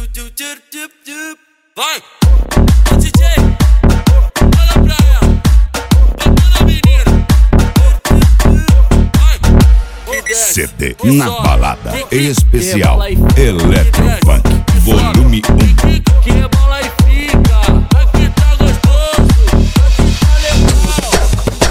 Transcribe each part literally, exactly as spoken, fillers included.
Vai, ô D J, fala pra ela, bota na menina. Vai, C D na balada especial Eletrofunk volume um. que rebola e fica, aqui tá gostoso, aqui tá legal.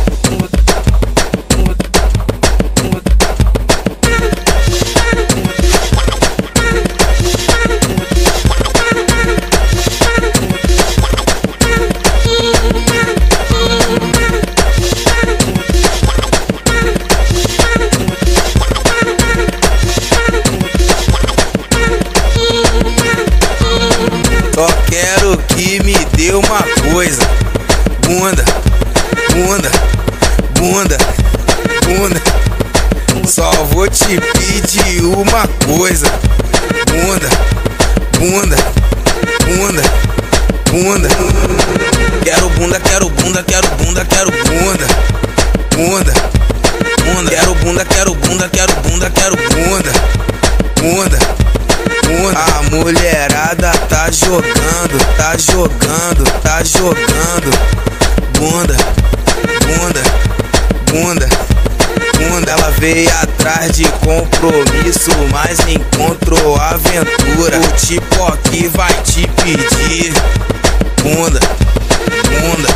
Só quero que me dê uma coisa. Bunda, bunda, bunda, bunda. Só vou te pedir uma coisa. Bunda, bunda, bunda, bunda. Quero bunda, quero bunda, quero bunda, quero bunda. Bunda, bunda. Quero bunda, quero bunda, quero bunda, quero bunda. Bunda. A mulherada tá jogando, tá jogando, tá jogando. Bunda, bunda, bunda, bunda. Ela veio atrás de compromisso, mas encontrou aventura. O tipo que vai te pedir. Bunda, bunda.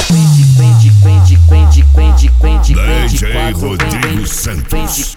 D J Rodrigo Santos.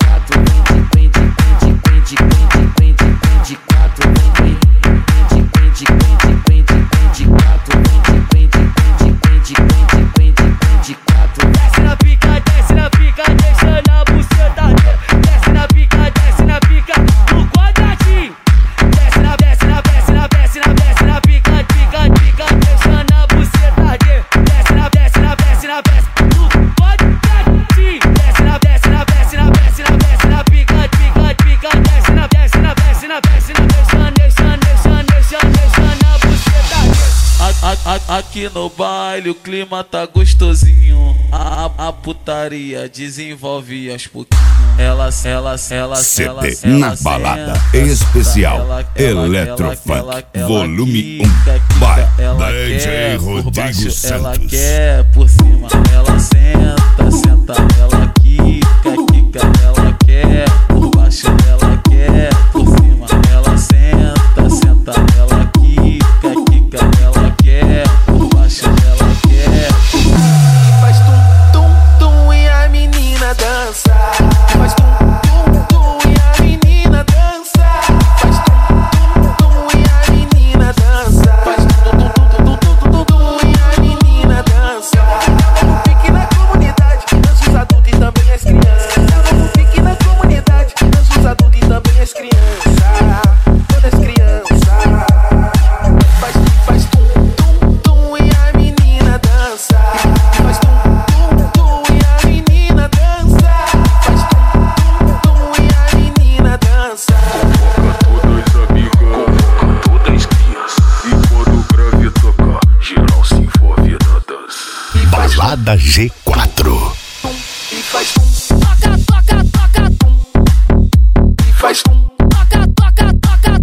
Desce na pica, desce na pica, deixa na buceta. Desce na pica, desce na pica, no quadradinho. Desce na, desce na, desce na, desce na, desce na pica, pica, pica, deixa na buceta. Desce na, desce na, desce na, desce no quadradinho. Desce na, desce na, desce na, desce na, desce na pica, pica, pica, desce na, desce na, desce na, desce na, deixa, deixa, deixa, deixa, deixa na buceta. Aqui no baile o clima tá gostosinho. A, a, a putaria desenvolve aos pouquinhos. Elas, elas, elas, C D elas, na elas balada senta, especial ela, ela, Eletrofunk ela, ela, volume quica, um. quica, Vai, ela D J quer por Rodrigo baixo, Santos. ela quer por cima, ela senta, senta, ela quica, quica, ela quer por baixo, ela quer por cima, ela senta, senta, ela quica, quica, ela quer por baixo, ela quer. Faz tum, tum, tum e a menina dança. Faz tum, tum, tum e a menina dança. Faz tum, tum, tum e a menina dança. Faz tum, tum, tum, tum, tum, tum, tum e a menina dança. Não fique na comunidade, dança os adultos e também as crianças. Não fique na comunidade, dança os adultos e também as crianças. Todas as crianças. Faz, faz tum, tum, tum e a menina dança. Faz tum, tum, tum e a menina dança. Faz tum, tum, tum e a menina dança. Convoca todas amigas, convoca todas as crianças. E quando o grave tocar, geral se envolve na dança. Balada G quatro. E faz tum, toca, toca, toca, tum. E faz tum, toca, toca, toca,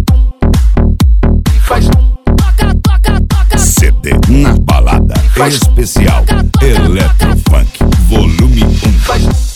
tum. E faz tum, toca, toca, toca. C D na balada especial Eletrofunk volume um. Faz tum.